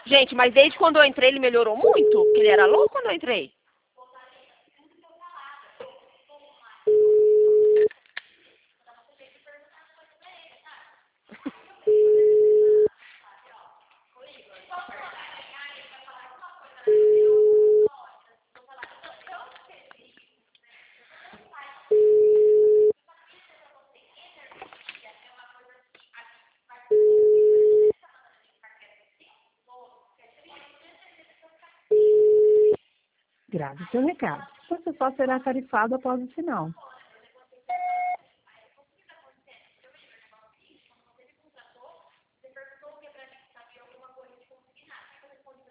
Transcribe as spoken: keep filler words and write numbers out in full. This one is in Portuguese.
Gente, mas desde quando eu entrei ele melhorou muito? Porque ele era louco quando eu entrei. Grave seu recado. Você só será tarifado após o sinal.